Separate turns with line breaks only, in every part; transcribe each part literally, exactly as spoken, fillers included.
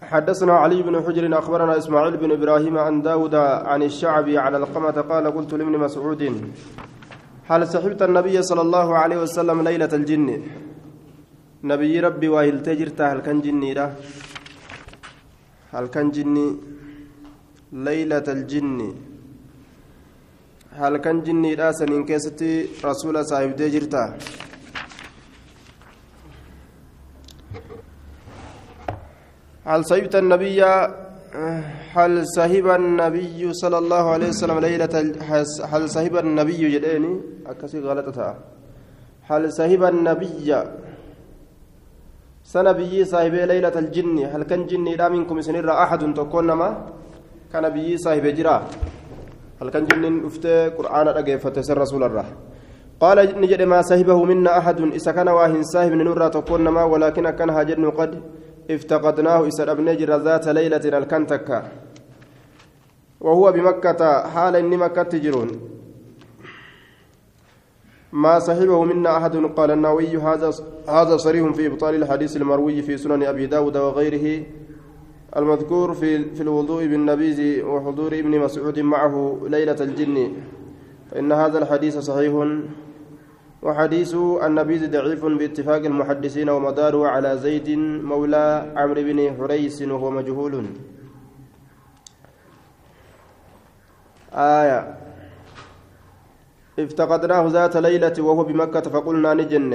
حدثنا علي بن حجر أخبرنا إسماعيل بن إبراهيم عن داود عن الشعبي على القمة قال قلت لابن مسعود هل صحبت النبي صلى الله عليه وسلم ليلة الجن نبي ربي وهل تجرت هل كان جني له هل كان جني ليلة الجن هل كان جني له سنين كيستي رسول صاحب تجرته هل صحبت النبي هل صحب النبي صلى الله عليه وسلم ليلة هل صحب النبي جديني أكسي غلطتها هل صحب النبي سنبي صاحب ليلة الجن هل كان جني لا منكم سنر أحد تكون ما كان نبي صاحب جرا هل كان جن أفتى قرآن أجيفة رسول الله قال نجد ما صاحبه منا أحد إذا كان واهن صاحب نور تكون ما ولكن كان هاجر قد افتقدناه إسر أبن جر ذات ليلة الكنتكا وهو بمكة حال إن مكة تجرون ما صحبه منا أحد قال النووي هذا هذا صريح في إبطال الحديث المروي في سنن أبي داود وغيره المذكور في في الوضوء بالنبيذ وحضور ابن مسعود معه ليلة الجن فإن هذا الحديث صحيح وحديث النبيذ ضعيف باتفاق المحدثين ومداره على زيد مولى عمرو بن حريث وهو مجهول آية افتقدناه ذات ليلة وهو بمكة فقلنا نجن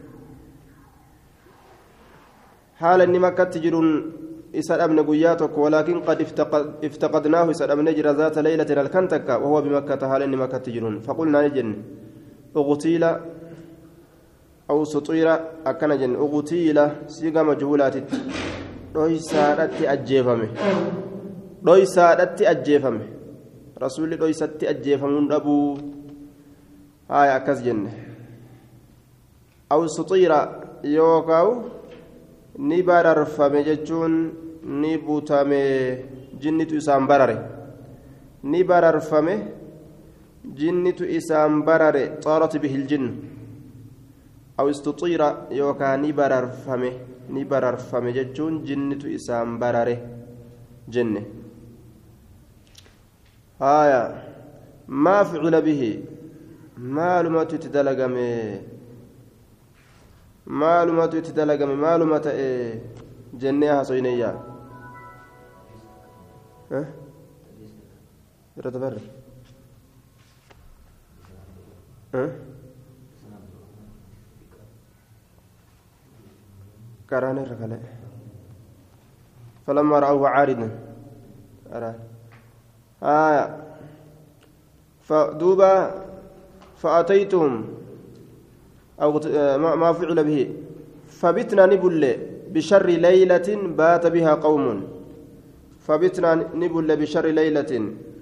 حال أن مكة تجرون إسر أبن قياتك ولكن قد افتقد افتقدناه إسر أبن نجر ذات ليلة الكنتك وهو بمكة حال أن مكة تجرون فقلنا نجن اغتيل أو سطير أكن جن اغتيل سيغا مجهولات دوي سادت أجيفمه دوي سادت أجيفمه رسول دوي سادت أجيفمون أبو هاي أكس جن أو سطير يوكاو نبار رفامي جتشون نبوتامي جنتو إسام براري نبار رفامي جنتو إسام براري طارت به الجن أو استطير يوكا نبار رفامي نبار رفامي جتشون جنتو إسام براري جنة هايا ما فعل به معلومات تدلقمي معلومات تدلقمي معلومات جنيها صينية ها رتبر ها كران الركلة فلما رأوه عارضا أرى آية فدوبا فأتيتهم أو ما فعل به فبتنا نبل بشر ليلة بات بها قوم فبتنا نبل بشر ليلة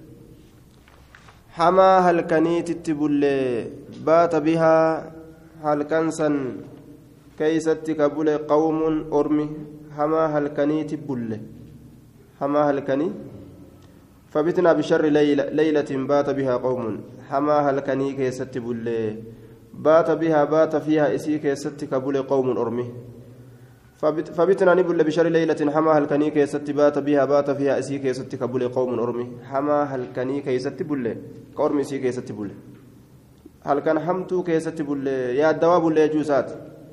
حما هل كنيت تبل بات بها هل كنسا كيست كبل قوم أرمي حما هل كنيت بل حما هل كني فبتنا بشر ليلة, ليلة بات بها قوم حما هل كني كيست بل بات بها بات فيها إسي كيست كبل قوم أرمي فبتنا نبل بشر ليلة حما هل كني كيست بات بها بات فيها إسي كيست كبل قوم أرمي حما هل كني كيست بل كأرمي إسي كيست بل هل كان حمتو كيست بل يا الدواب اللي جوسات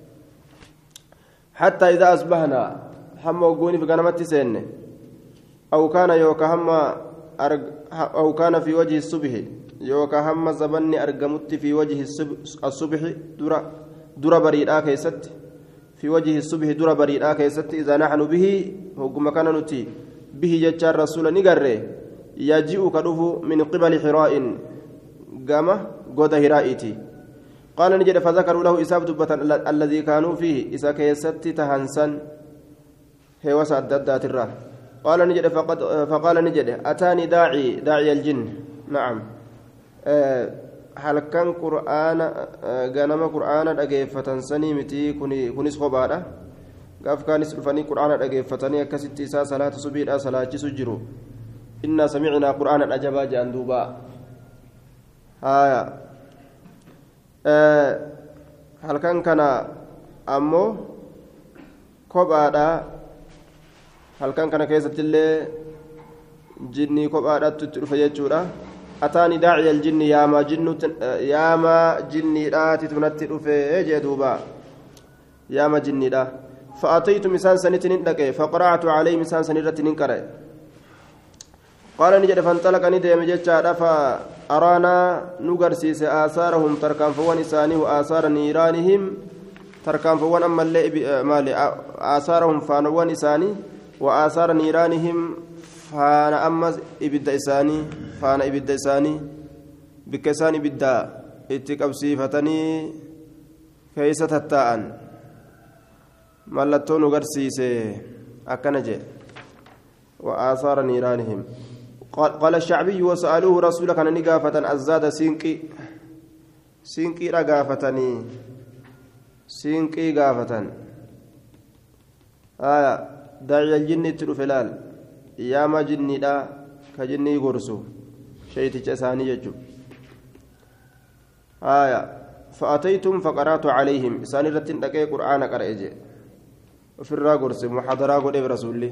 حتى إذا أصبحنا حما وقوني بقنمت سن أو كان يوكا حما أو كان في وجه الصبح يوكا هم زبني أرجمت في وجه الصبح درا درا بريد آكيست في وجه الصبح درا بريد آكيست إذا نحن به هو مكان نتي به جتار رسول نجره يجيء كروه من قبل حراء قام قد هرائتي قال نجد فذكروا له إساب دبة الذي كانوا فيه إذا كيست تهنسن هي وسعد دات الراه قال نجد فقد فقال نجد أتاني داعي داعي الجن نعم هل كان قرآن غنم قرآن أجيفتن سني متي كوني كونيس خبارة قاف كان يسرفني قرآن أجيفتني كستي سا صلاة سبيل صلاة سجرو إنا سمعنا قرآن أجابا جاندوبا هايا هل كان كان أمو خبارة هل كان كان كيسة اللي جني كبارات تترفيجورا أتاني داعي الجن يا ما جن يا ما جني راتي تنتر في جدوبا يا ما جني را فأتيت مسان سنتين لك فقرأت عليه مسان سنتين كره قال نجد فانطلق ندم جتشا فأرانا نغرسيس آثارهم تركان فوان إساني وآثار نيرانهم تركان فوان أما اللي مالي آثارهم فانوان إساني وآثار نيرانهم فانا أما إبدا إساني فانا إبدا إساني بكساني بدا اتقبسيفتني كيسة التاءن ملتون غرسيس أكنجي وآثار نيرانهم قال, قال الشعبي وسألوه رسولك أن نقافة أزاد سينكي سينكي رقافتني سينكي قافة آية داعي الجن تلفلال يا ما جني دا كجني غرسو شيء تساني يجو آية فأتيتم فقرأت عليهم ساني رتين دقي قرآن قرأجي وفي الراغرس محاضرة قد رسول الله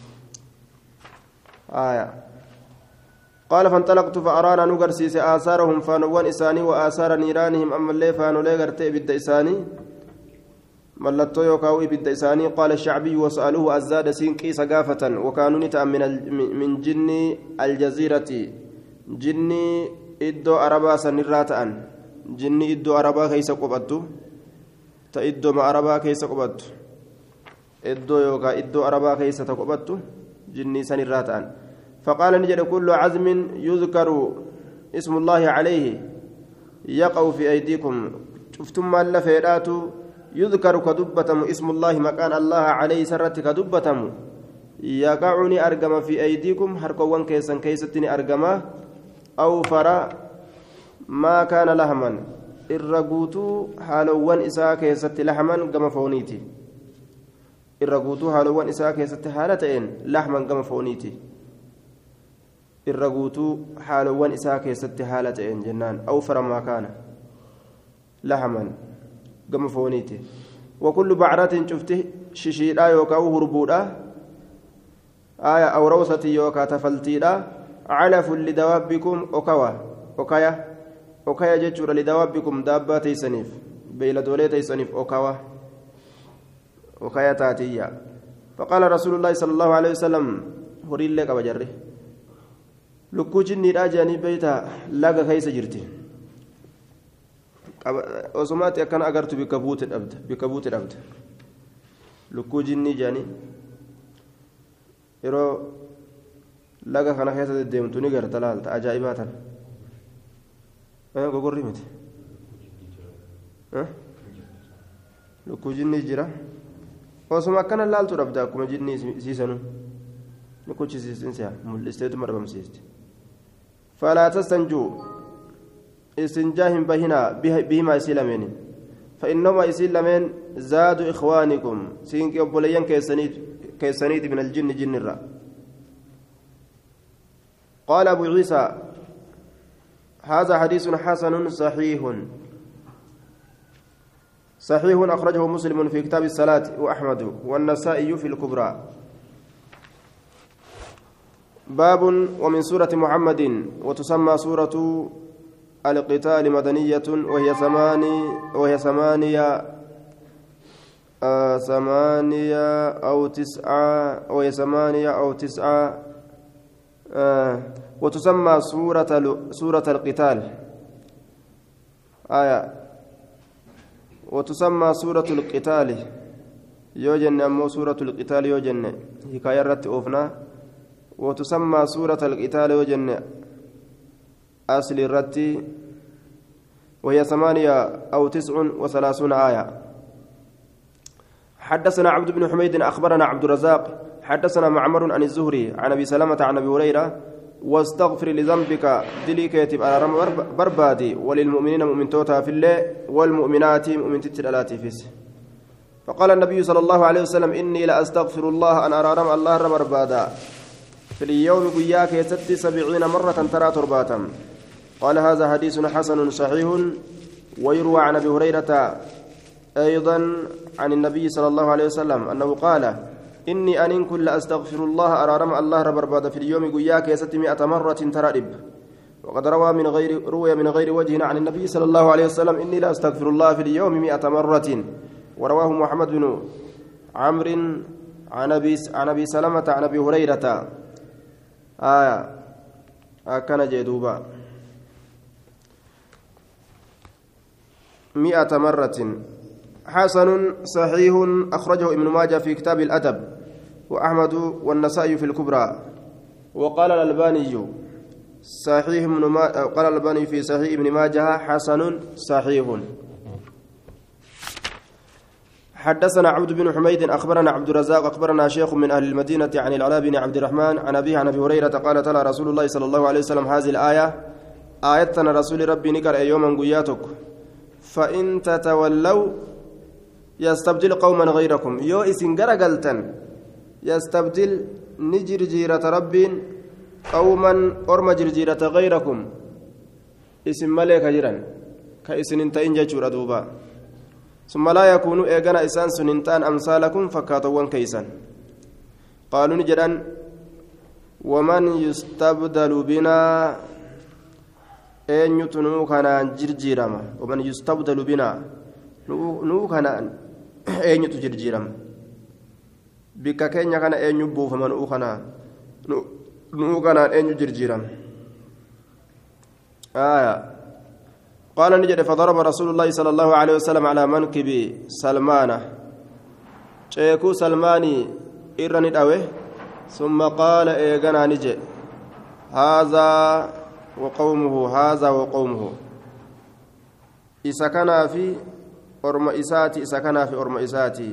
آية قال فانطلقت فأرانا نغرسيس آثارهم فانوان إساني وآثار نيرانهم أما اللي فانو لي غرتي بد إساني ملتو يوكاو بد إساني قال الشعبي وسألوه أزاد سينكي سقافة وكانوا نتأم من, من جن الجزيرة جني إدو أربا سنراتأن جني إدو أربا كيس قبضو تإدو ما أربا كيس قبضو إدو يوكا إدو أربا كيس تقبضو جني سنراتأن فقال نجد كل عزم يذكر اسم الله عليه يقع في أيديكم شفتم ما اللفيرات يذكر كدبتم اسم الله مكان الله عليه سرت كدبتم يقعني أرقم في أيديكم حركوان كيسا كيستني أرقما أو فرا ما كان لهما الرقوتو حالوان إساء كيست لحما قم فونيتي الرقوتو حالوان إساء كيست حالتين لحما قم فونيتي الرقوتو حالوان إساء كيست حالتين جنان أو فرا ما كان لحما قم فونيتي وكل بعرات شفته ششيدا يوكا هربودا آية أو روسة يوكا تفلتيدا علف لدوابكم أكوا أكايا أكايا جتشور لدوابكم دابا تيسنيف بيلا دولي تيسنيف أكوا أكايا تاتيا فقال رسول الله صلى الله عليه وسلم هريل لك بجره لكو جني راجاني بيتا لاغا كيس جرتي osomaati akkana agartu bika buute dhabda bika buute dhabda lukkuu jinnii jaanii yeroo laga kana keessa deddeemtu ni garta laalta ajaa'ibaa tan gogorri miti lukkuu jinnii jira osoma akkana laaltu dhabda akkuma jinnii siisanu ni kuchisiisinsiya mul'isteetuma dhabamsiisti falaa tastanjuu استنجاهم بهنا بهما يسلمين فإنهما يسلمين زادوا إخوانكم سينك أبوليان كيسانيد كيسانيد من الجن جن الرا قال أبو عيسى هذا حديث حسن صحيح صحيح أخرجه مسلم في كتاب الصلاة وأحمد والنسائي في الكبرى باب ومن سورة محمد وتسمى سورة القتال مدنية وهي ثماني وهي ثمانية آه ثمانية أو تسعة وهي ثمانية أو تسعة آه وتسمى سورة سورة القتال آية وتسمى سورة القتال يوجن أمو سورة القتال يوجن حكاية رت أوفنا وتسمى سورة القتال يوجن أصل الرتي وهي ثمانية أو تسع وثلاثون آية حدثنا عبد بن حميد أخبرنا عبد الرزاق حدثنا معمر عن الزهري عن أبي سلمة عن أبي هريرة واستغفر لذنبك دلي كاتب على رم بربادي وللمؤمنين مؤمن توتا في الله والمؤمنات مؤمن تتلالات فيس فقال النبي صلى الله عليه وسلم إني لأستغفر الله أن أرى رم الله رم بربادا في اليوم قياك يستي سبعين مرة ترى ترباتم قال هذا حديث حسن صحيح ويروى عن أبي هريرة أيضا عن النبي صلى الله عليه وسلم أنه قال إني أن كل أستغفر الله أرارم الله رب برباد في اليوم قياك يستي مئة مرة ترارب وقد روى من غير روي من غير وجه عن النبي صلى الله عليه وسلم إني لا أستغفر الله في اليوم مئة مرة ورواه محمد بن عمرو عن أبي عن أبي سلمة عن أبي هريرة آية أكن جدوبا مئة مرة حسن صحيح أخرجه ابن ماجه في كتاب الأدب وأحمد والنسائي في الكبرى وقال الألباني صحيح ابن ما... قال الألباني في صحيح ابن ماجه حسن صحيح حدثنا عبد بن حميد أخبرنا عبد الرزاق أخبرنا شيخ من أهل المدينة عن العلاء بن عبد الرحمن عن أبيه عن أبي هريرة قال تلا رسول الله صلى الله عليه وسلم هذه الآية آيتنا رسول ربي نكر يوما قياتك فإن تتولوا يستبدل قوما غيركم يو إسن قرقلتن يستبدل نجر جيرة رب قوما أرم جرجيرة غيركم اسم ملك جيران كإسن انتين جاتشور أدوبا ثم لا يكون إيغانا إسان سننتان أمثالكم فكاتوان كيسان قالوا نجران ومن يستبدل بنا أن يتنو كان جرجيرما ومن يستبدل بنا نو كان أن يتجرجيرما بك كينيا كان أن يبو فمن أوخنا نو كان أن يجرجيرما آية قال نجد فضرب رسول الله صلى الله عليه وسلم على منكب سلمانة شيكو سلماني إرني الأوي ثم قال إيغانا نجي هذا وقومه هذا وقومه إسكنا في أرم إساتي إسكنا في أرم إساتي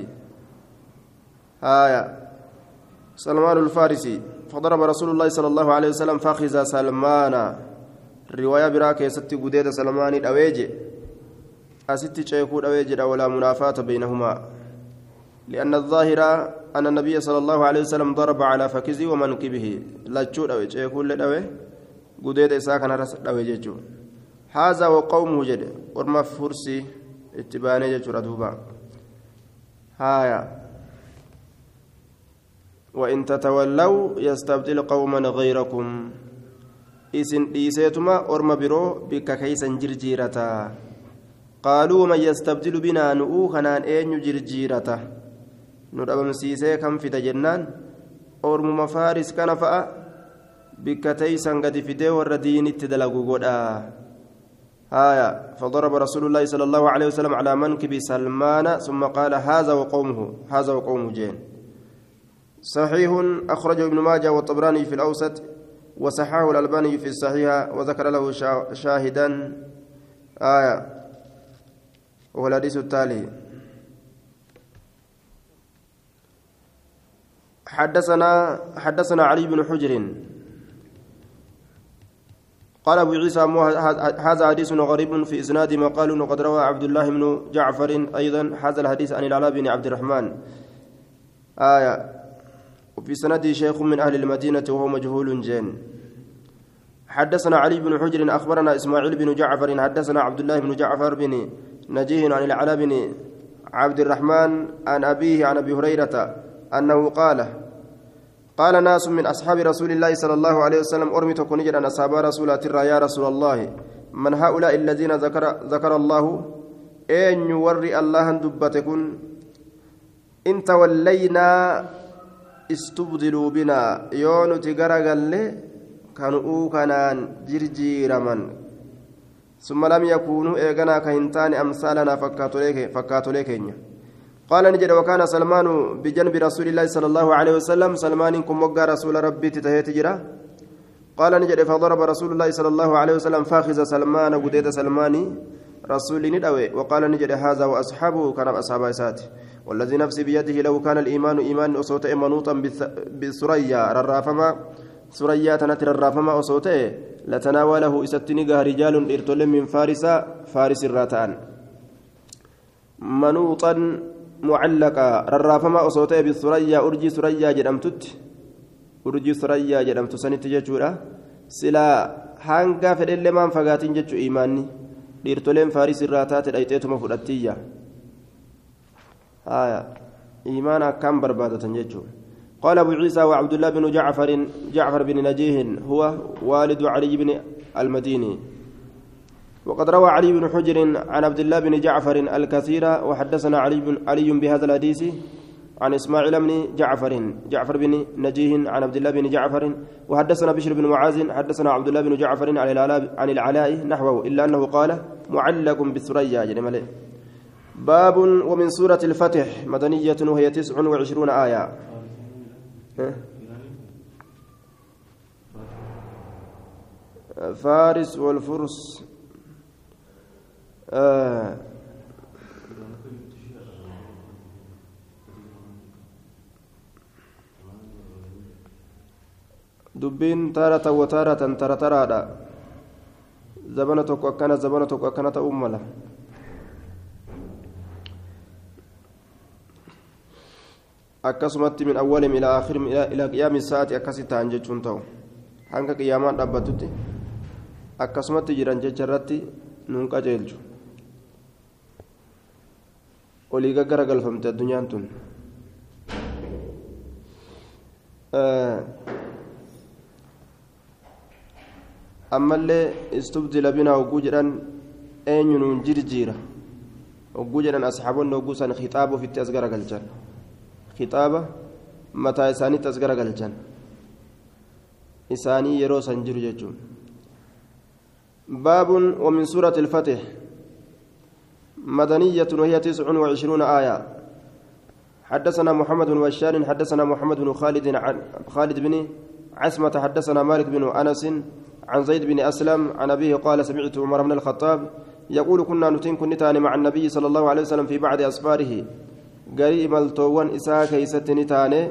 آية سلمان الفارسي فضرب رسول الله صلى الله عليه وسلم فخذ سلمان رواية براك يستي قديد سلماني الأويجي أستي شيكو الأويجي ولا منافاة بينهما لأن الظاهر أن النبي صلى الله عليه وسلم ضرب على فكزي ومنكبه لا تشود أوي شيكو الأوي قديد إساكنا رس الأويجي هذا وقومه جد ورما فرسي اتباني جد ردوبا هايا وإن تتولوا يستبدل قوما غيركم إسن إيسيتما أرم برو بك كيسا جرجيرتا قالوا من يستبدل بنا نؤوخنا أين جرجيرتا ندعم سيسي كم في تجنان أرم مفارس كان فأ بك تيسا قد في دور الدين اتدلقوا قدا آية فضرب رسول الله صلى الله عليه وسلم على منكب سلمان ثم قال هذا وقومه هذا وقومه جين صحيح أخرجه ابن ماجه والطبراني في الأوسط وصححه الألباني في الصحيح وذكر له شاهدا آية وهو الحديث التالي حدثنا حدثنا علي بن حجر قال أبو عيسى هذا حديث غريب في إسناد ما قالوا وقد روى عبد الله بن جعفر أيضا هذا الحديث عن العلاء بن عبد الرحمن آية وفي سنده شيخ من أهل المدينة وهو مجهول جين حدثنا علي بن حجر أخبرنا إسماعيل بن جعفر حدثنا عبد الله بن جعفر بن نجيه عن العلاء بن عبد الرحمن عن أبيه عن أبي هريرة أنه قال قال ناس من أصحاب رسول الله صلى الله عليه وسلم أرمت كنجر أن أصحاب رسول الله يا رسول الله من هؤلاء الذين ذكر ذكر الله أن يوري الله دبتكن إن تولينا استبدلوا بنا يون تجرجل كانوا كانان جرجيرمن ثم لم يكونوا إيغنا كهنتان أمثالنا فكاتوليك فكاتوليك قال نجد وكان سلمان بجنب رسول الله صلى الله عليه وسلم سلمان كم وقع رسول ربي تتهيت جرا قال نجد فضرب رسول الله صلى الله عليه وسلم فاخذ سلمان قديد سلماني رسول ندوي وقال نجد هذا وأصحابه كان أصحاب إسات والذي نفسي بيده لو كان الإيمان إيمان أصوت منوطا بثريا ررافما ثريا تنتر الرافما أصوته لتناوله إستنقى رجال إرتل من فارس فارس الراتان منوطا معلقا ررافما أصوته بثريا أرجي ثريا جدمتت أرجي ثريا جدمت سنت ججورا سلا هانغا فدل من فغاتين ججو إيماني إرتلين فارس الراتات الأيتيتم فراتية آية إيمانا كم بربادة ججو قال أبو عيسى وعبد الله بن جعفر جعفر بن نجيه هو والد علي بن المديني وقد روى علي بن حجر عن عبد الله بن جعفر الكثير وحدثنا علي بن علي بهذا الحديث عن إسماعيل بن جعفر جعفر بن نجيه عن عبد الله بن جعفر وحدثنا بشر بن معاذ حدثنا عبد الله بن جعفر عن العلاء عن العلاء نحوه إلا أنه قال معلق بالثريا يعني باب ومن سورة الفتح مدنية وهي تسع وعشرون آية فارس والفرس آه دبين تارة وتارة ترى ترى زبنتك وكان زبنتك وكانت أملا akkasumatti min awwalim ila akhirim ila qiyaami saati akkasi ta'an jechuun ta'u hanga qiyaamaan dhaabbatutti akkasumatti jiran jecha irratti nuun qajeelchu olii gaggara galfamte addunyaan tun ammallee istubdila binaa hogguu jedhan eenyu nuun jirjiira hogguu jedhan asxaabonni hogguu san khixaaba ofitti as garagalchan خطابة متى إساني تذكر قلجان إساني يرو سنجر ججون باب ومن سورة الفتح مدنية وهي تسع وعشرون آية حدثنا محمد بن بشار حدثنا محمد بن خالد عن خالد بن عسمة حدثنا مالك بن أنس عن زيد بن أسلم عن أبيه قال سمعت عمر بن الخطاب يقول كنا نتين كنتان مع النبي صلى الله عليه وسلم في بعض أسفاره قري ملتوان إساء كيستني تاني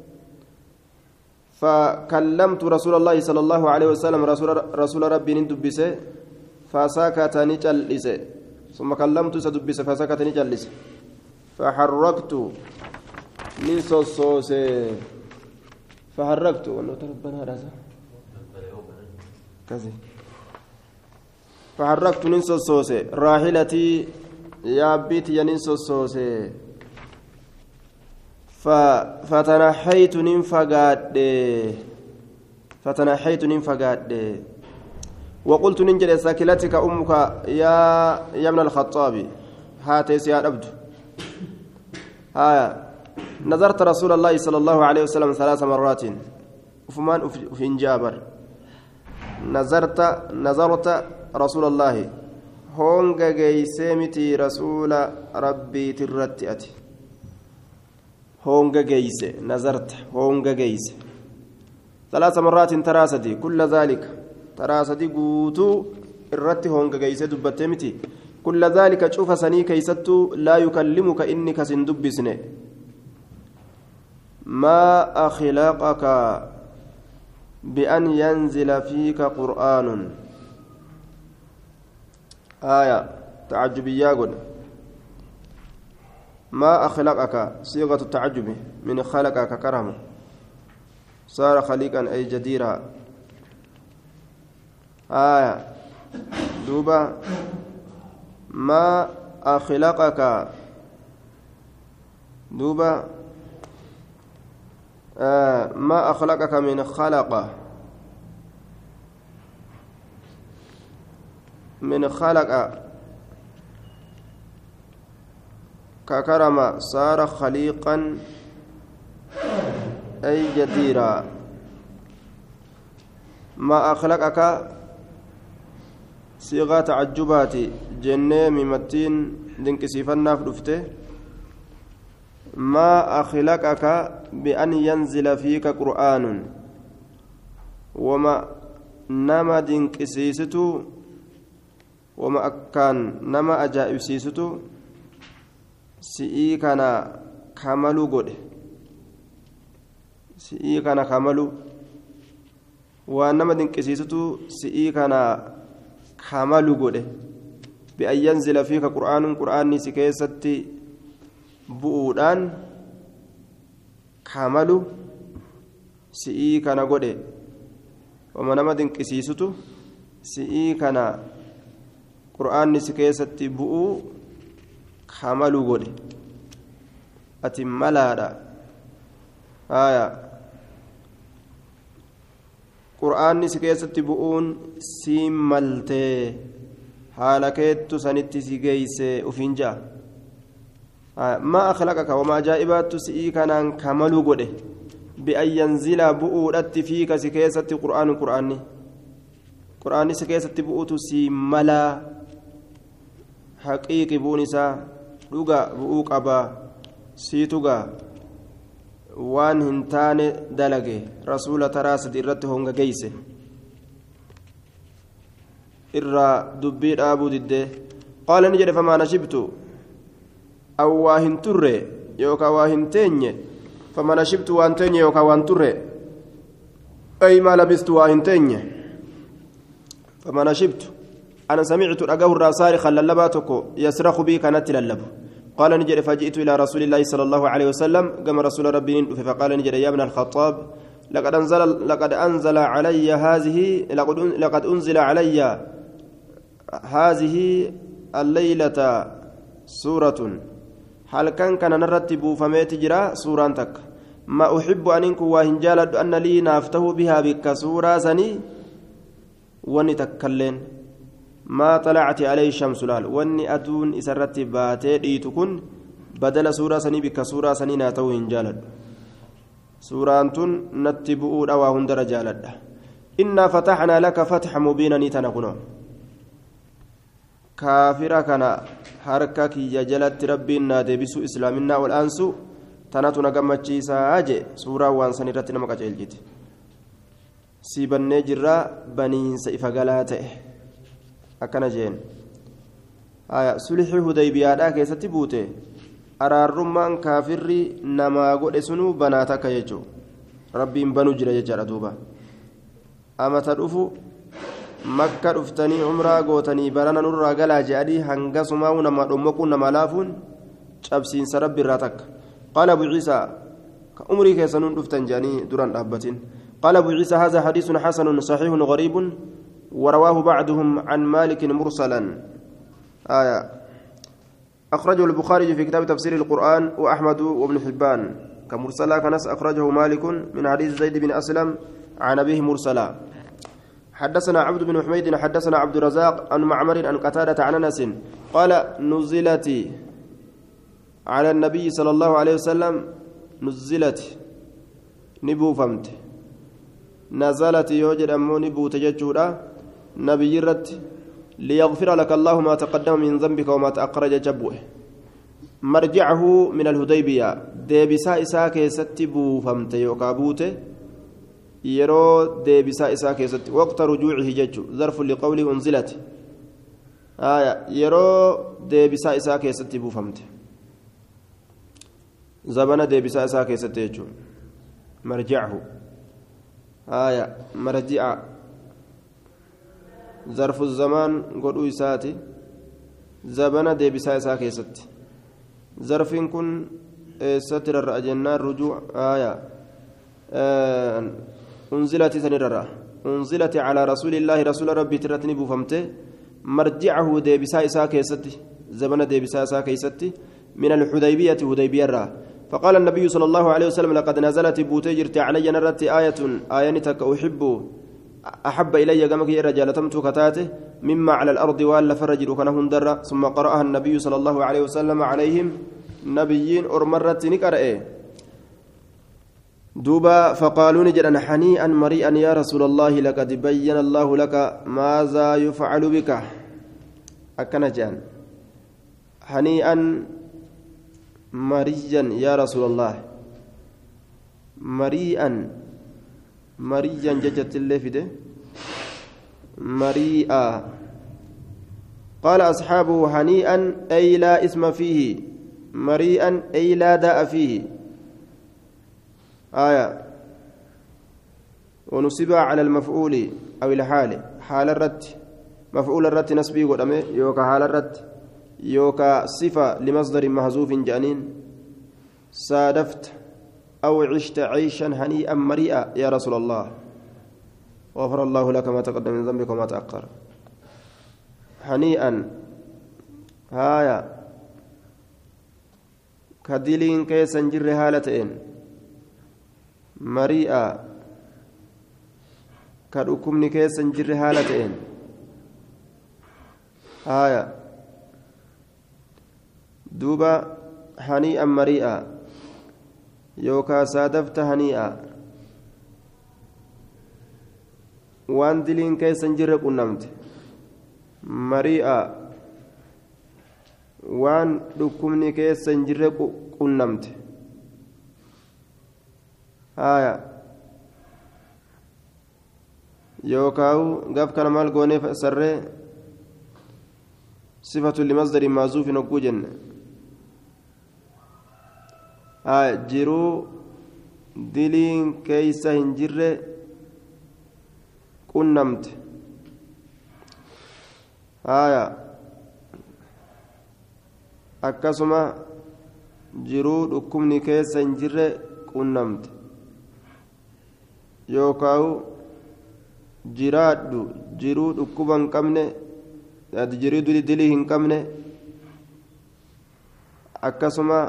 فكلمت رسول الله صلى الله عليه وسلم رسول, رسول ربي ندبسه فسكتني جلسه ثم كلمت سدبسه فسكتني جلسه فحركت نصوص فحركت ربنا رزق كذي فحركت نصوص راحلتي يا بيت يا نصوص فتنحيت ننفقاد فتنحيت ننفقاد وقلت ننجل ساكلتك أمك يا يا ابن الخطاب هاتيس يا عبد ها نظرت رسول الله صلى الله عليه وسلم ثلاث مرات وفمان في جابر نظرت نظرت رسول الله هونغا جيسمتي رسول ربي ترتئتي هونغا جيسه نظرت هونغا جيسه ثلاث مرات تراسدي كل ذلك تراسدي قوتو الرت هونغا جيسه دبتمتي كل ذلك تشوف سني كيستو لا يكلمك انك سندبسني ما اخلاقك بان ينزل فيك قران آية تعجبية قل ما أخلقك صيغة التعجب من خلقك كرم صار خليقا أي جديرا آية دوبا ما أخلقك دوبا آه ما أخلقك من خلق من خلق ككرم صار خليقا أي جديرا ما أخلقك صيغة تعجبات جنة ممتين دنكسيفنا فلفته ما أخلقك بأن ينزل فيك قرآن وما نما دنكسيستو وما أكان نما أجائب سيستو si'ii kana kamaluu godhe si'ii kana kamaluu waan nama dinqisiisutu si'ii kana kamaluu godhe bi'an yanzila fiika qur'aanuun qur'aanni si keessatti bu'uudhaan kamaluu si'ii kana godhe wama nama dinqisiisutu si'ii kana qur'aanni si keessatti bu'uu kamaluu godhe ati malaadha آية قرآن سكيسة بؤون سيملتي حالكيت سنت سيجيس أفنجا آية ما أخلقك وما جائبات سئي كان كملو قده بأن ينزل بؤودت فيك سكيسة قرآن قرآني قرآن سكيسة بؤوت سيملا حقيقي بونسا dhuga bu'uu qaba siituga waan hin taane dalage rasuula taraa sadi irratti honga geeyse irraa dubbii dhaabuu didde qaala ni jedhe famaa nashibtu aw waa hin turre yookaa waa hin teenye famaa nashibtu waan teenye yookaa waan turre ay maa labistu waa hin teenye famaa nashibtu أنا سمعت أجاه الراسار خلى اللباتك يصرخ بي كانت للب قال نجري فجئت إلى رسول الله صلى الله عليه وسلم كما رسول ربي فقال نجري يا ابن الخطاب لقد أنزل لقد أنزل علي هذه لقد لقد أنزل علي هذه الليلة سورة هل كان كان نرتب فميت جرا سورانتك ما أحب أن إنك وهنجال أن لي نافته بها بك سورة سني ونتكلم ما طلعت عليه الشمس لال واني ادون اسرت باتي ديتكن بدل سوره سني بك سوره سني ناتو انجالد سورانتن نتبؤ دواهن درجالد إنا فتحنا لك فتح مبينا نتنقنا كافرا كان حركك يا جلت ربي نادي بسو اسلامنا والانس تناتنا غمچيسا اجي سوره وان سنيرتنا مقاجلجت سيبن جرا بني سيفغلاته akkana jeen aya sulhi hudaybiyaadha keessatti buute araarrummaan kaafirri namaa godhe sunu banaata akka jechuun rabbiin banuu jira jechaadha duuba amata dhufu makka dhuftanii umraa gootanii barana nurraa galaa jedhanii hanga sumaa'u nama dhommoquun nama laafuun cabsiinsa rabbi irraa takka qaala abu ciisaa ka umrii keessanuun dhuftan jedhanii duraan dhaabbatin qaala abu ciisaa haza hadiisun xasanun saxiihun gariibun ورواه بعضهم عن مالك مرسلا آية أخرجه البخاري في كتاب تفسير القرآن وأحمد وابن حبان كمرسلا كنس أخرجه مالك من حديث زيد بن أسلم عن أبيه مرسلا حدثنا عبد بن حميد حدثنا عبد الرزاق عن معمر عن قتادة عن أنس قال نزلت على النبي صلى الله عليه وسلم نزلت نبو فمت نزلت يوجد أمو نبو تججودا نبي رت ليغفر لك الله ما تقدم من ذنبك وما تأخر جبوه مرجعه من الهديبية ديبسا إساك يستبو فمت يوكابوته يرو ديبسا إساك يست وقت رجوعه جج ظرف لقوله أنزلت آية يرو ديبسا إساك يستبو فمت زبنا ديبسا إساك يستيجو مرجعه آية مرجع ظرف الزمان قدو إساتي زبنا ديبسا إساك يست ظرف كن ستر الرأجنا الرجوع آية آه أنزلت سنررة أنزلت على رسول الله رسول ربي ترتني بفمته مرجعه ديبسا إساك يست زبنا ديبسا إساك يست من الحديبية هديبية الرّ فقال النبي صلى الله عليه وسلم لقد نزلت بوتجرت علي نرت آية آيانتك أحب أحب إلي قمك رجال تمتك تاته مما على الأرض وألا فرجل كنهن در ثم قرأها النبي صلى الله عليه وسلم عليهم نبيين أرمرت نكرأ دوبا فقالوا نجد حنيئا مريئا يا رسول الله لقد بين الله لك ماذا يفعل بك أكنجان حنيئا مريا يا رسول الله مريئا مريا ججت اللفده مريئا قال أصحابه هنيئا أي لا اسم فيه مريئا أي لا داء فيه آية ونصب على المفعول أو الحال حال الرد مفعول الرد نسبي قدامه يوكا حال الرد يوكا صفة لمصدر محذوف جانين صادفت أو عشت عيشا هنيئا مريئا يا رسول الله غفر الله لك ما تقدم من ذنبك وما تأخر هنيئا هايا كدلين كيسا جر هالتين مريئا كدكمني كيسن جر حالتين آية دوبا هنيئا مريئا يوكا صادفت هنيئا وان دلين كيسن جر قنمت مريئا وان دكمني كيسن جر قنمت آية يوكاو قف كان مال قوني فأسره صفة لمصدر معزوف نقو جنة آية جرو دلين كيسا هنجر قنمت آية أكسما جرو دكمني كيسا هنجر قنمت يوكاو jiraadhu jiruu dhukkuba hin qabne jirii dilii hin qabne akkasuma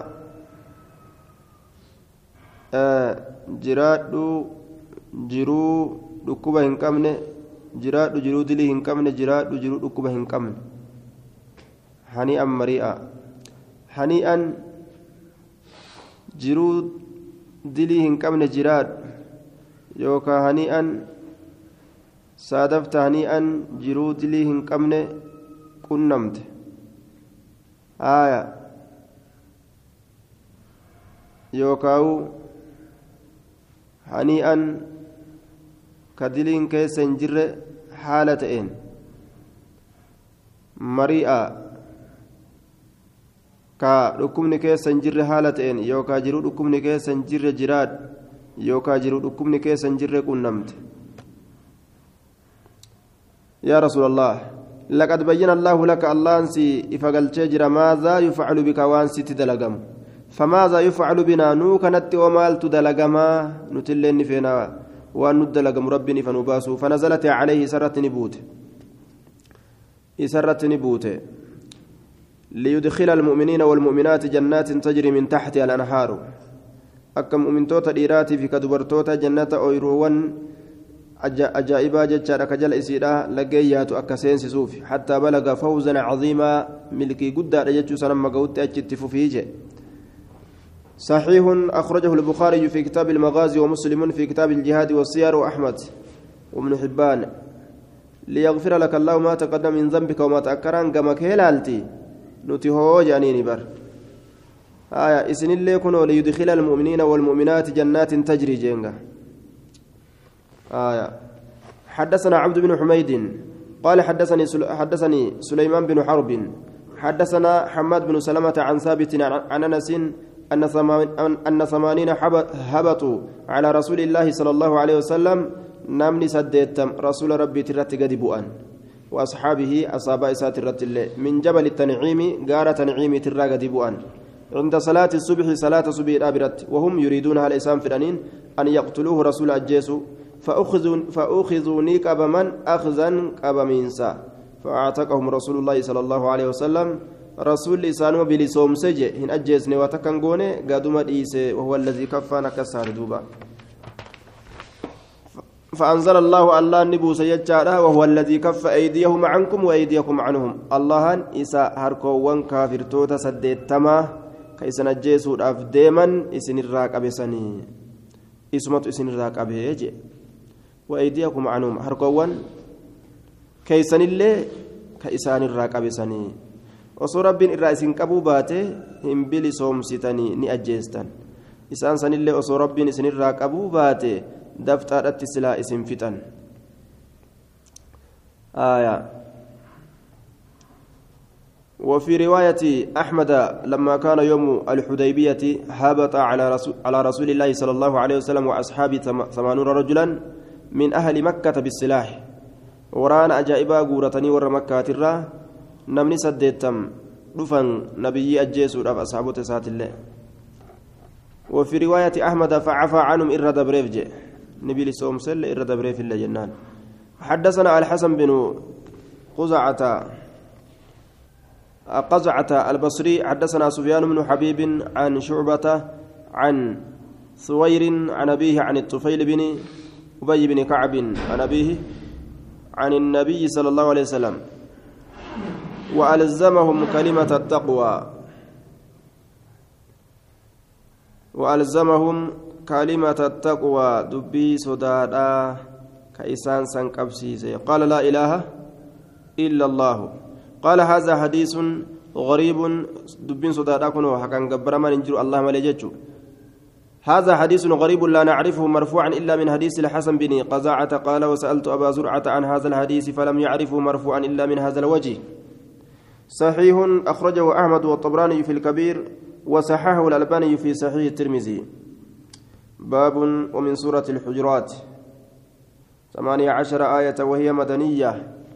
jiraadhu jiruu dhukkuba hin qabne jiraadhu jiruu dilii hin qabne jiraadhu jiruu dhukkuba hin qabne hani'an mari'a hani'an jiruu dilii hin qabne jiraadhu yookaan hani'an صادفت هنيئا جرود لي هنقمن قنمت آية يوكاو هنيئا كدلين كيسن جر حالتين مريئا ka dhukkubni keessan jirre haala ta'een yookaan jiruu dhukkubni keessan jirre jiraad yookaan jiruu dhukkubni keessan jirre qunnamte yaa rasuulallah laqad bayyana allahu laka allaan si ifa galchee jira maazaa yufcalu bika waan sitti dalagamu famaaza yufcalu binaa nuu kanatti oo maaltu dalagamaa nuti illee ni feenaa waan nu dalagamu rabbiin ifa nu baasu fanazalate calayhi isarratti ni buute isarratti ni buute ليدخل المؤمنين والمؤمنات جنات تجري من تحتها الأنهار أكم مؤمن توتا ديراتي في كدبرتوتا جنات أويروان أجائبا جتشار كجل إسيرا لقيات أكسين سوف حتى بلغ فوزا عظيما ملكي قد رجتش سنم قوت أجتف فيه صحيح أخرجه البخاري في كتاب المغازي ومسلم في كتاب الجهاد والسير وأحمد وابن حبان ليغفر لك الله ما تقدم من ذنبك وما تأكران كما كهلالتي nuti hoo jaaniini bar aya isinillee kunoo liyudkhila almu'miniina walmu'minaati jannaatin tajrii jeenga aya حدثنا عبد بن حميد قال حدثني حدثني سليمان بن حرب حدثنا حماد بن سلمة عن ثابت عن أنس أن أن ثمانين هبطوا على رسول الله صلى الله عليه وسلم نمني سديتم رسول ربي ترت قدبوان وأصحابه أصاب إسات الرتل من جبل التنعيم قال تنعيم تراغ ديبوان عند صلاة الصبح صلاة صبح الأبرت وهم يريدونها الإسلام فرانين أن يقتلوه رسول الجيس فأخذوا فأخذوني كبمن أخذا كبمينسا فأعتقهم رسول الله صلى الله عليه وسلم رسول لسانه بلسوم سجي هن أجيسني وتكنغوني قادوا مديسي وهو الذي كفانا كسار دوبا فأنزل الله الله نبو سيجارها وهو الذي كف أيديهم عنكم وأيديكم عنهم الله إسا هركوان كافر توتا سديتما كيسن الجيسو أفديما إسن الراك أبسني اسمت إسن الراك أبهيجي وأيديكم عنهم هركوان كيسن اللي كيسان الراك أبسني وصور رب الرئيسين كبو باته هم بلي صوم ستاني ني أجيستان إسان سن اللي وصور رب إسن الراك أبو باته دفترت سلا اسم فتن آية وفي رواية أحمد لما كان يوم الحديبية هبط على رسول, على رسول الله صلى الله عليه وسلم وأصحابه ثمانون رجلا من أهل مكة بالسلاح ورانا أجائبا قورتني ور مكة ترى نمني سديتم رفن نبي أجيس ورف أصحابه تسات الله وفي رواية أحمد فعفى عنهم إرد بريفجي نبي لسوم سل إرد بريف الله جنان حدثنا الحسن بن قزعة قزعة البصري حدثنا سفيان بن حبيب عن شعبة عن ثوير عن أبيه عن الطفيل بن أبي بن كعب عن أبيه عن النبي صلى الله عليه وسلم وألزمهم كلمة التقوى وألزمهم كلمة التقوى دبي سدادا كإسان سنكبسيسي قال لا إله إلا الله قال هذا حديث غريب دبين سدادا كنو حكان قبر من انجر الله ملججو هذا حديث غريب لا نعرفه مرفوعا إلا من حديث الحسن بن قزاعة قال وسألت أبا زرعة عن هذا الحديث فلم يعرفه مرفوعا إلا من هذا الوجه صحيح أخرجه أحمد والطبراني في الكبير وصححه الألباني في صحيح الترمذي باب ومن سورة الحجرات ثمانية عشر آية وهي مدنية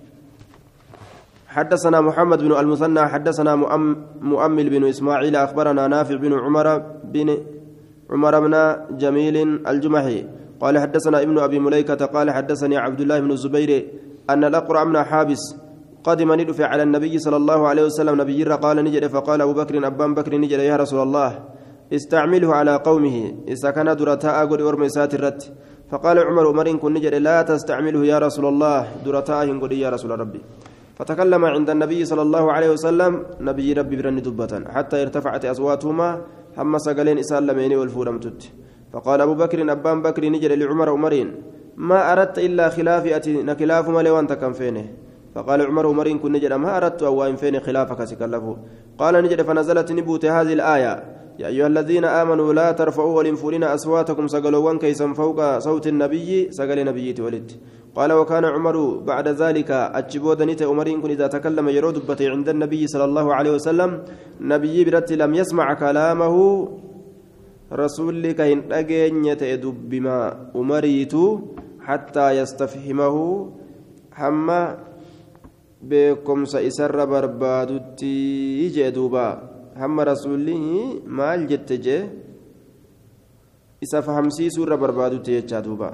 حدثنا محمد بن المثنى حدثنا مؤمل بن إسماعيل أخبرنا نافع بن عمر بن عمر بن جميل الجمحي قال حدثنا ابن أبي مليكة قال حدثني عبد الله بن الزبير أن الأقرع بن حابس قدم ندفع على النبي صلى الله عليه وسلم نبي قال نجد فقال أبو بكر أبان بكر نجد يا رسول الله استعمله على قومه إذا كان درتاء قد أرمي ساترت فقال عمر عمر كن نجد لا تستعمله يا رسول الله درتاء قد يا رسول ربي فتكلم عند النبي صلى الله عليه وسلم نبي ربي برن دبة حتى ارتفعت أصواتهما هم سقلين إسال لميني والفورمتت فقال أبو بكر أبان بكر نجد لعمر عمرين ما أردت إلا خلاف أتي نكلاف ما لو أنت كم فينه فقال عمر عمرين كن نجد ما أردت أو إن فين خلافك سكلفه قال نجد فنزلت نبوت هذه الآية يا أيها الذين آمنوا لا ترفعوا ولنفورين أصواتكم سقلوا كيسا فوق صوت النبي سقل نبيتي ولد قال وكان عمر بعد ذلك أجبود نت عمرين كن إذا تكلم يرود بتي عند النبي صلى الله عليه وسلم نبي برت لم يسمع كلامه رسول كين أجن يتأدب بما أمريت حتى يستفهمه حما beekumsa isarra barbaadutti jee duuba hamma rasuulli maal jette jee isa fahamsiisuu irra barbaadutti jechaa duuba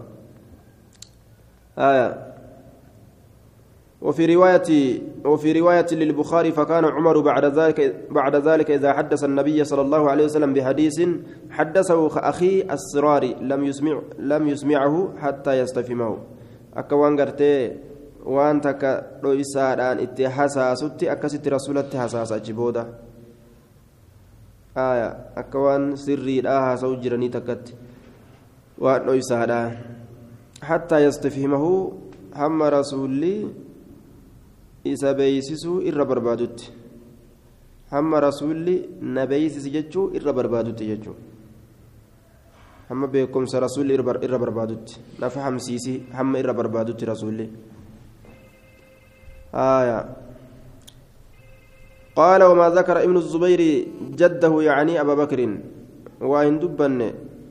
آية وفي رواية وفي رواية للبخاري فكان عمر بعد ذلك بعد ذلك إذا حدث النبي صلى الله عليه وسلم بحديث حدثه أخي السراري لم يسمع لم يسمعه حتى يستفهمه أكوان قرتي waan takka dho'isaadhaan itti hasaasutti akkasitti rasuulatti hasaasa achi booda akka waan sirriidhaa haasa'u jiranii takkatti waan dho'isaadhaan hattaa yastafhimahu hamma rasuulli isa beeysisuu irra barbaadutti hamma rasuulli na beeysisi jechuu irra barbaadutti jechuu hamma beekumsa rasuulli irra barbaadutti na fahamsiisi hamma irra barbaadutti rasuulli آية قال وما ذكر ابن الزبير جده يعني أبا بكر وإن دبن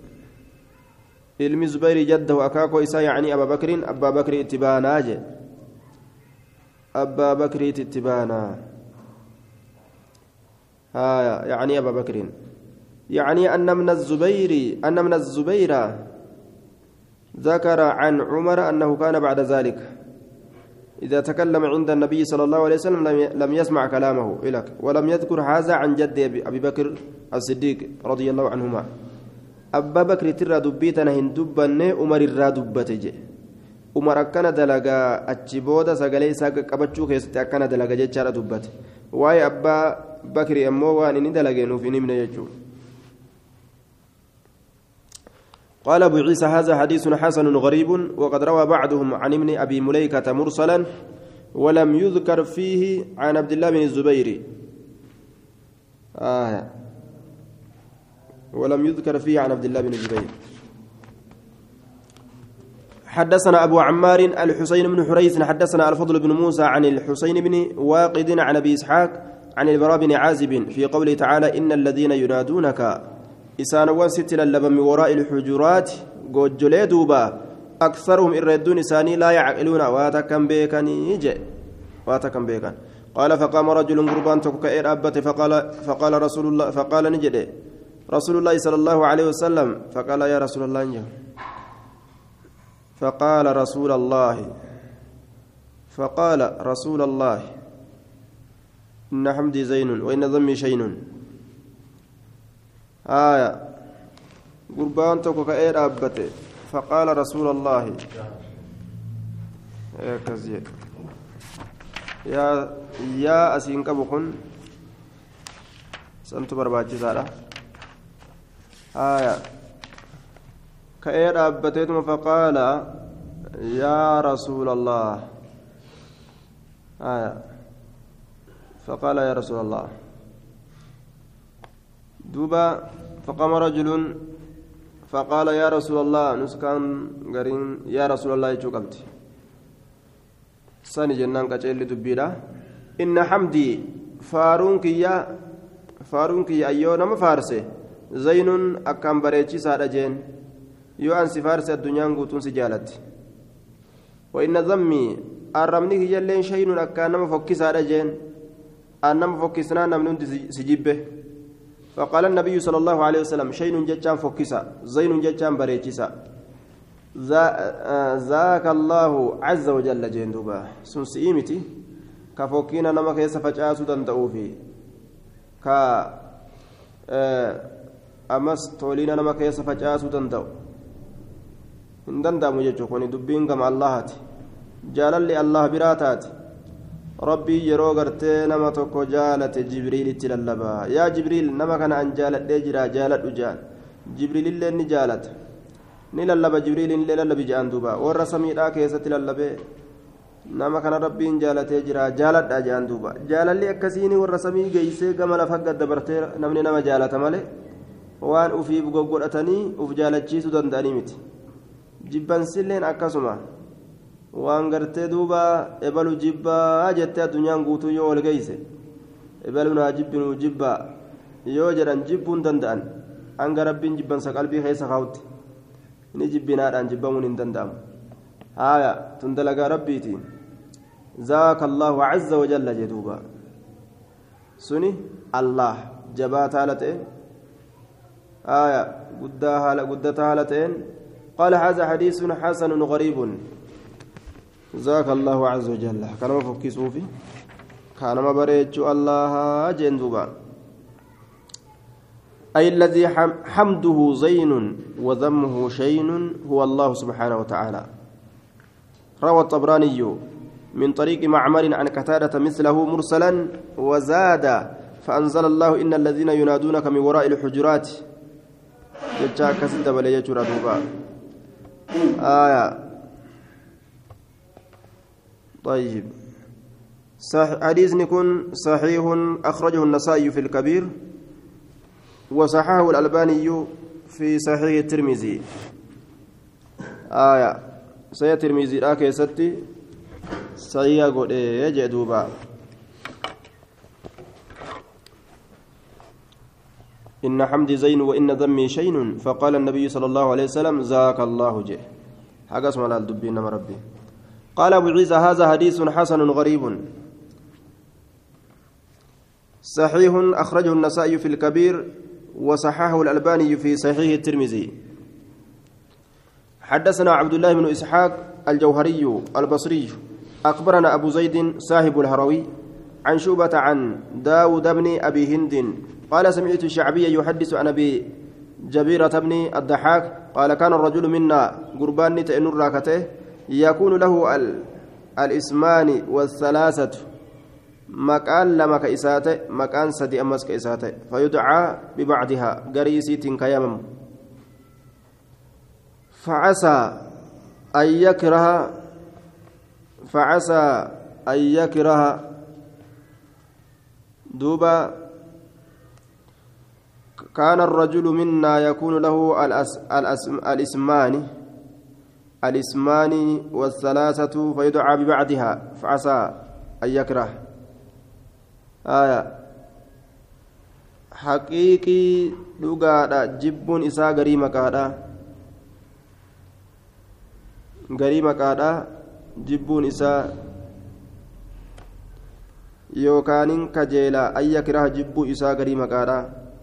علم الزبير جده أكاكو إسا يعني أبا بكر أبا بكر اتبانا أبا بكر اتبانا آية يعني أبا بكر يعني أن من الزبير أن من الزبير ذكر عن عمر أنه كان بعد ذلك إذا تكلم عند النبي صلى الله عليه وسلم لم يسمع كلامه إلك ولم يذكر هذا عن جد أبي بكر الصديق رضي الله عنهما أبا بكر ترى دبيتنا هندبني عمر الرا دبتجي عمر أكن دلقا أتشبودا سقلي ساق قبتشو كيست أكن دلقا جتشارة دبت واي أبا بكر أمو واني دلقينو في نمنا يجو قال أبو عيسى هذا حديث حسن غريب وقد روى بعضهم عن ابن أبي مليكة مرسلا ولم يذكر فيه عن عبد الله بن الزبير آه ولم يذكر فيه عن عبد الله بن الزبير حدثنا أبو عمار الحسين بن حريث حدثنا الفضل بن موسى عن الحسين بن واقد عن أبي إسحاق عن البراء بن عازب في قوله تعالى إن الذين ينادونك إسانوان ست للبا من وراء الحجرات قجلي دوبا أكثرهم إردون إساني لا يعقلون واتكم بيكن يجي واتكم بيكن قال فقام رجل قربان تكئر أبت فقال فقال رسول الله فقال نجد رسول الله صلى الله عليه وسلم فقال يا رسول الله انجه فقال رسول الله فقال رسول الله إن حمدي زين وإن ذمي شين آية قربان توكو كأير أبته فقال رسول الله كزي يا يا أسين كبكون سنتو برباجي زارا آية كأير أبته فقال يا رسول الله آية فقال يا رسول الله دوبا فقام رجل فقال يا رسول الله نسكان قرين يا رسول الله يجوكبت ساني جنان كجيل دبيرا إن حمدي فارونك يا فارونك يا أيو نما فارسه زين أكام بريتشي سادة جين يو أنسي فارسه الدنيا قوتون سجالت وإن ذمي أرمني هي اللين شيء أكام نما فكي سادة جين أنما فكي سنان نمنون سجيبه فقال النبي صلى الله عليه وسلم شيء جتان فكسا زين جتان بريتشسا ذاك الله عز وجل جندوبا سنسيمتي كفوكينا نما كيس فجاسو دندوفي كا أمس تولينا نما كيس فجاسو دندو دندامو جچوكوني دبين كما اللهات جلال لي الله براتات ربي يرو غرتي نما توكو جالت جبريل تللبا يا جبريل نما كان ان جالت دجرا جالت جال جبريل اللي ني جالت نللبا جبريل اللي للبي جان دوبا ور سميدا كيست للبه نما كان ربي ان جالت جرا جالت جان دوبا جالل لي اكسيني ور سمي گيسه گمل فقد دبرته نمني نما جالت ماله وان اوفي بغغدتني اوف جالچيسو دنداني مت جبن سلين اكسما waan gartee duuba ebalu jibbaa jettee addunyaan guutuu yoo ol geeyse ebalu naa jibbinuu jibbaa yoo jedhan jibbuun danda'an hanga rabbiin jibbansa qalbii keessa kaawutti ni jibbinaadhaan jibbamuun hin danda'amu haaya tun dalagaa rabbiiti zaaka allaahu cazza wajalla jee duuba suni allah jabaataa haala ta'een haaya guddataa haala ta'een qaala haza xadiisun xasanun gariibun ذاك الله عز وجل كان مفكي صوفي كان ما بريتشو الله جندوبا أي الذي حمده زين وذمه شين هو الله سبحانه وتعالى روى الطبراني من طريق معمر عن قتادة مثله مرسلا وزاد فأنزل الله إن الذين ينادونك من وراء الحجرات جاء كسد بلا يجرى دوبا آية طيب حديث نكون صحيح أخرجه النسائي في الكبير وصححه الألباني في صحيح الترمذي آية صحيح الترمذي آكي ستي صحيح قد يجي دوبا إن حمدي زين وإن ذمي شين فقال النبي صلى الله عليه وسلم ذاك الله جه حق اسم الله الدبين ربي قال أبو عيسى هذا حديث حسن غريب صحيح أخرجه النسائي في الكبير وصححه الألباني في صحيح الترمذي حدثنا عبد الله بن إسحاق الجوهري البصري أخبرنا أبو زيد صاحب الهروي عن شوبة عن داود بن أبي هند قال سمعت الشعبي يحدث عن أبي جبيرة بن الضحاك قال كان الرجل منا قربان تأنر راكته يكون له الاسمان والثلاثة مكان لما كإساته مكان سدي أمس كإساته فيدعى ببعضها قريسي تنكيمم فعسى أن يكره فعسى أن يكره دوبا كان الرجل منا يكون له الاسمان الاسمان والثلاثة فيدعى ببعضها فعسى أن يكره آية حقيقي لغادا جبون إسا غريمة كادا غريمة كادا جبون إسا يوكانين كجيلا أن يكره جبو إسا غريمة كادا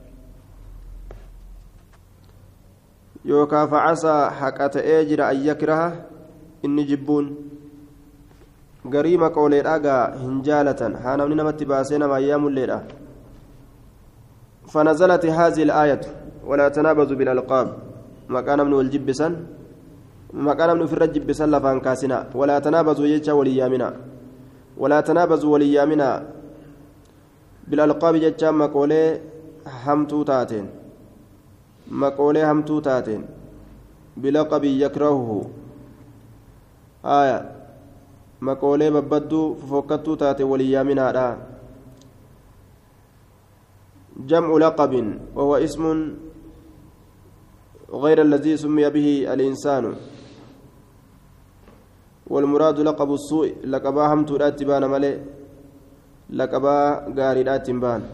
yookaan facasa haqa ta'ee jira an yakraha inni jibbuun garii maqooleedhagaa hin jaalatan haa namni namatti baasee nama ayyaamulleedha فنزلت هذه الآية ولا تنابزوا بالألقاب مكان من والجبسا مكان من في الرجبسا لفان كاسنا ولا تنابزوا يجا وليامنا ولا تنابزوا وليامنا بالألقاب جتشا مقولي همتو تاتين مقولي همتو تاتين بلقب يكرهه آية مقولي ببدو ففكتو تاتين وليامنا لا جمع لقب وهو اسم غير الذي سمي به الإنسان والمراد لقب السوء لقبا همتو الاتبان ملئ laqabaa gaariidhaatti hin ba'an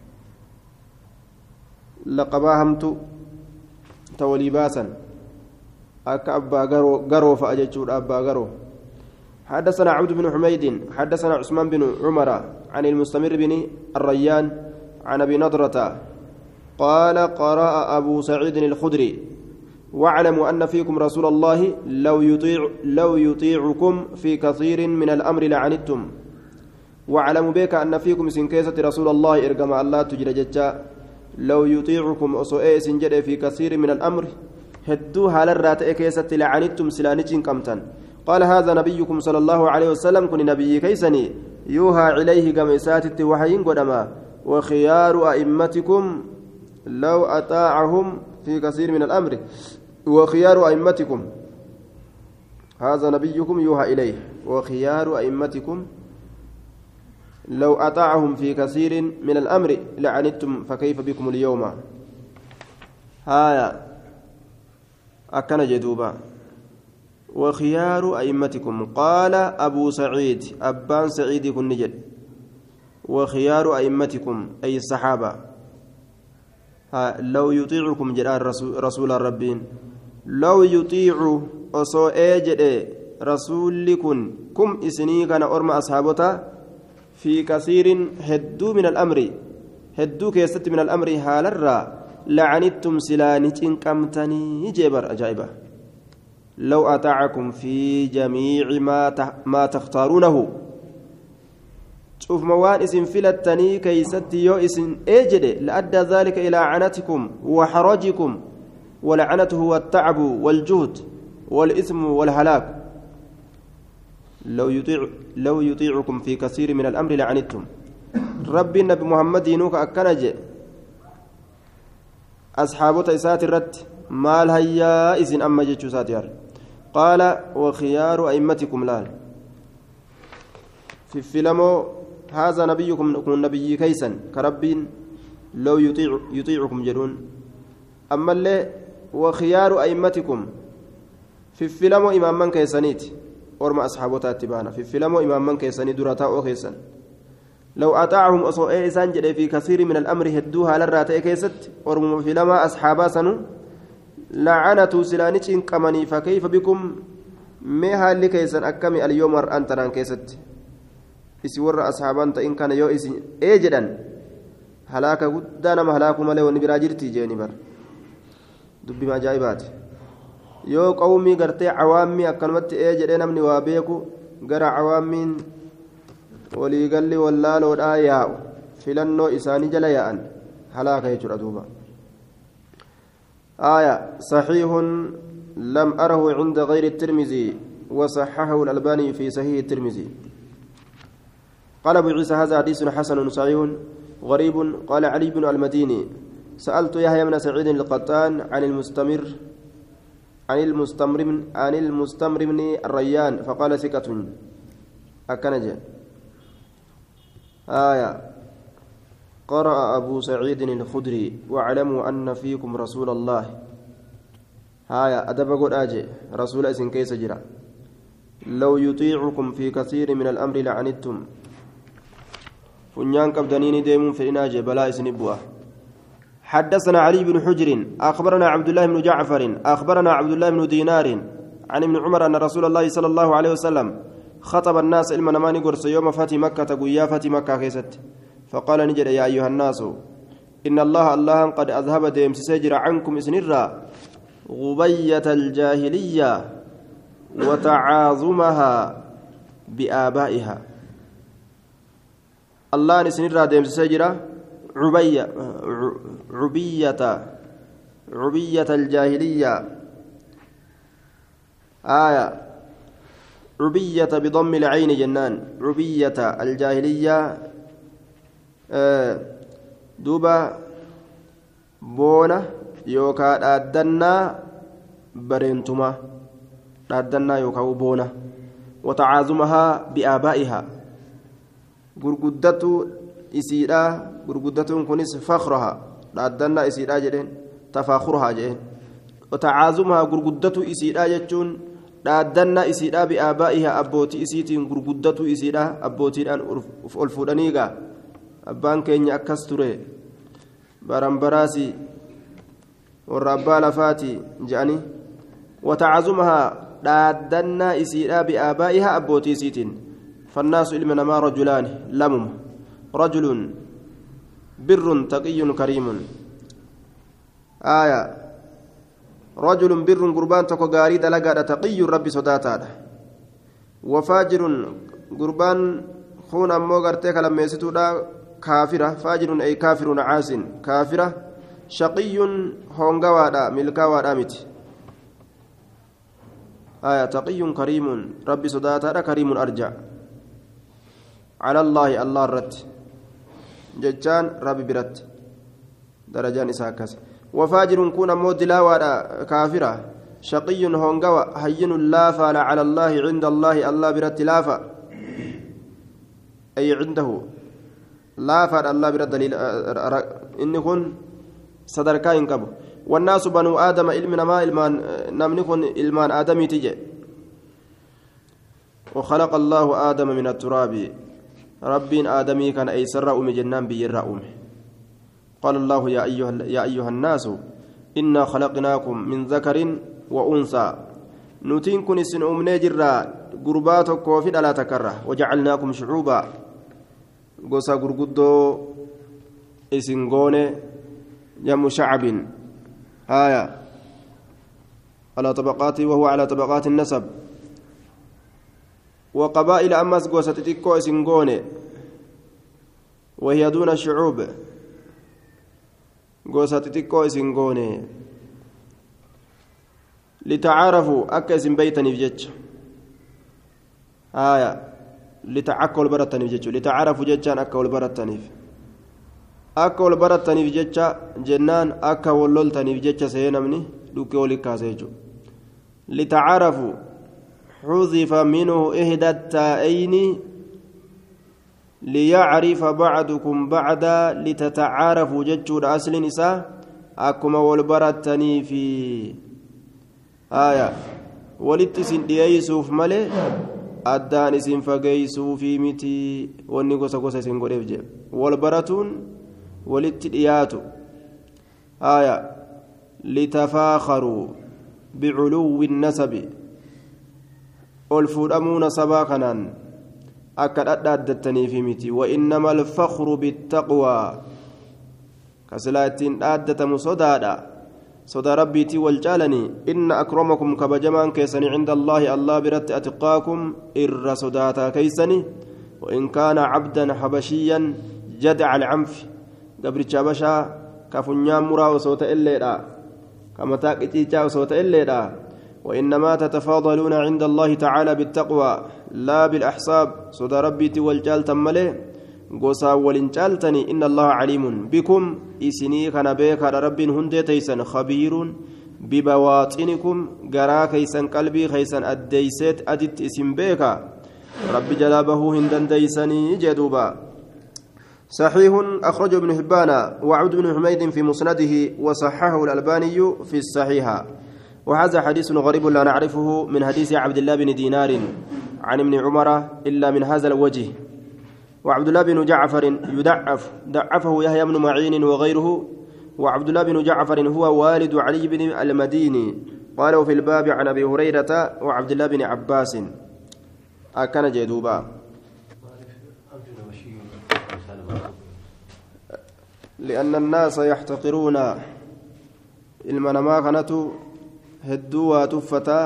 laqabaa hamtu ta walii baasan akka abbaa garoo fa'a jechuudha abbaa garoo حدثنا عبد بن حميد حدثنا عثمان بن عمر عن المستمر بن الريان عن ابي نضرة قال قرأ ابو سعيد الخدري واعلموا ان فيكم رسول الله لو يطيع لو يطيعكم في كثير من الامر لعنتم واعلموا بك أن فيكم سنكيسة رسول الله إرقم الله تجرى ججا لو يطيعكم أصوئي سنجد في كثير من الأمر هدو هال الرات كيسة لعنتم سلانتين كمتن قال هذا نبيكم صلى الله عليه وسلم كن نبي كيسني يوها إليه قميسات وحيين قدما وخيار أئمتكم لو أطاعهم في كثير من الأمر وخيار أئمتكم هذا نبيكم يوها إليه وخيار أئمتكم لو أطاعهم في كثير من الأمر لعنتم فكيف بكم اليوم هايا أكن جدوبا وخيار أئمتكم قال أبو سعيد أبان سعيد كن نجد وخيار أئمتكم أي الصحابة لو يطيعكم جلال رسول, رسول الربين لو يطيع أصو أجد رسولكم كم إسني كان أرم أصحابته في كثير هدو من الأمر هدو كيست من الأمر هالرا لعنتم سلانتين كمتني جبر أجائبة لو أطاعكم في جميع ما ما تختارونه شوف موان اسم فلتني كيست يو اسم اجد لأدى ذلك إلى عنتكم وحرجكم ولعنته هو التعب والجهد والإثم والهلاك لو يطيع لو يطيعكم في كثير من الأمر لعنتم ربي النبي محمد ينوك أكنج أصحابه تيسات الرد مال هيا إذن أما جيتشو ساتيار قال وخيار أئمتكم لال في فيلمو هذا نبيكم كن نبي كيسا كربين لو يطيع يطيعكم جرون أما اللي وخيار أئمتكم في فيلمو إمام من كيسانيت ورما أصحابه تبانا في فيلمو إمام من كيساني دراتا أو كيسان لو أطاعهم أصو إيسان جدي في كثير من الأمر هدوها للراتي كيست ورما فيلما أصحابا سنو لعنتو سلانيتين كماني فكيف بكم ميها اللي كيسان أكمي اليوم أنتران كيست isi warra asxaabaan ta'in kana yoo isin ee jedhan halaaka guddaa nama halaaku malee wanni biraa jirti jeeni bar dubbii ajaa'ibaati yoo qawmii gartee cawaammii akkanumatti ee jedhee namni waa beeku gara cawaammiin waliigalli wallaaloodhaa yaa'u filannoo isaanii jala yaa'an halaaka jechuudha duuba آية صحيح لم أره عند غير الترمذي وصححه الألباني في صحيح الترمذي قال أبو عيسى هذا حديث حسن صحيح غريب قال علي بن المديني سألت يحيى بن سعيد القطان عن المستمر عن المستمر عن المستمر بن الريان فقال ثقة أكنج آية قرأ أبو سعيد الخدري واعلموا أن فيكم رسول الله هايا أدب قد أجي رسول أسن كيس جرا لو يطيعكم في كثير من الأمر لعنتم فنيان كبدنين ديمون في إناجة بلا إسنبوه حدثنا علي بن حجر أخبرنا عبد الله بن جعفر أخبرنا عبد الله بن دينار عن ابن عمر أن رسول الله صلى الله عليه وسلم خطب الناس إلما نماني قرص يوم فتح مكة قويا فتح مكة كيست فقال نجد يا أيها الناس إن الله الله قد أذهب ديم سجر عنكم إسنرا غبية الجاهلية وتعاظمها بآبائها الله نسنرا ديم سجر عبية عبية عبية الجاهلية آية عبية بضم العين جنان عبية الجاهلية آه دوبا بونا يوكا أدنا برينتما أدنا يوكا بونا وتعازمها بآبائها غرغدتو إسيرا غرغدتو كنس فخرها أدنا إسيرا جدين تفاخرها جدين وتعازمها غرغدتو إسيرا جتون أدنا إسيرا بآبائها أبوتي إسيتين غرغدتو إسيرا أبوتي أن ألفودانيغا أبان كيني أكستوري برامبراسي والربال فاتي جاني وتعزمها دادنا إسيرا بآبائها أبوتي سيتين فالناس إلمنا ما رجلان لمم رجل بر تقي كريم آية رجل بر قربان تكو غاري دلقا تقي ربي صداتا وفاجر قربان خون أمو غرتك لما يسيتو كافرة فاجر أي كافر عاس كافرة شقي هونغوادا ملكاوادا مت آية تقي كريم ربي صداتا كريم أرجع على الله الله رت ججان ربي برت درجان إساكس وفاجر كون مود لاوادا كافرة شقي هونغوا هين لافا على الله عند الله الله برت لافا أي عنده لافا الله برت دليل إن كن صدركا ينقبو والناس بنو آدم علمنا ما إلمان نمنكن إلمان آدمي تجي وخلق الله آدم من التراب ربين آدمي كان أيسر أم جنان بير أم قال الله يا أيها, يا أيها الناس إنا خلقناكم من ذكر وأنثى نتين كن سن أمني جرا قرباتك وفي لا تكره وجعلناكم شعوبا قوسا قرقدو إسنغوني جم شعب آية على طبقات وهو على طبقات النسب وقبائل أمس قوسة تكو إسنغوني وهي دون الشعوب قوسة تكو إسنغوني لتعارفوا أكس بيتني في جتش آية لتعكل برتني في جتش لتعارفوا جتشان أكل برتني في akka wal barataniif jecha jennaan akka wal loltaniif jecha seenamni dhukkee wal kaasee jiru litacaarafu xudifa minhu ihda taa'ayni liyacrifa bacdukum bacda litatacaarafu jechuudha aslin isaa akkuma wal barataniifi aya walitti isin dhiyeeysuuf malee addaan isin fageeysuufi miti wanni gosa gosa isin godheef jee wal baratuun ولت دياتو آية لتفاخروا بعلو النسب الفرمون سباقنا أكد أدتني في متي وإنما الفخر بالتقوى كسلاتين أدت مصدادا صدى ربيتي والجالني إن أكرمكم كبجمان كيسني عند الله الله برت أتقاكم إر صداتا كيسني وإن كان عبدا حبشيا جدع العنف gabricha bashaa ka funyaan muraa osoo ta'elleedha ka mataa qiciicaa osoo ta'elleedha وإنما تتفاضلون عند الله تعالى بالتقوى لا بالأحساب صدى ربي والجال تمله قصا ولنجالتني إن الله عليم بكم إسني كان بيك على رب هندي تيسن خبير ببواطنكم قرا كيسن قلبي كيسن أديست أدت اسم بيك رب جلابه هندن ديسني جدوبا صحيح أخرجه ابن حبان وعبد بن حميد في مسنده وصححه الألباني في الصحيحة وهذا حديث غريب لا نعرفه من حديث عبد الله بن دينار عن ابن عمر إلا من هذا الوجه وعبد الله بن جعفر يدعف ضعفه يحيى بن معين وغيره وعبد الله بن جعفر هو والد علي بن المديني قالوا في الباب عن أبي هريرة وعبد الله بن عباس أكن جدوبا لأن الناس يحتقرون المنما كانت هدوا تفتا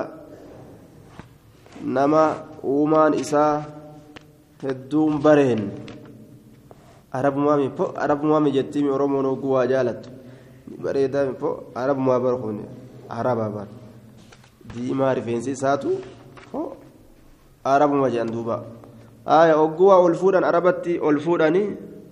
نما ومان إساء هدوم برهن عرب مامي عرب مامي جتيمي أرومون وقوا جالت bareedaa fo arabuma barqoone araba bar diimaa rifeensi isaatu fo arabuma jedhan duuba aya ogguwaa ol fuudhan arabatti ol fuudhanii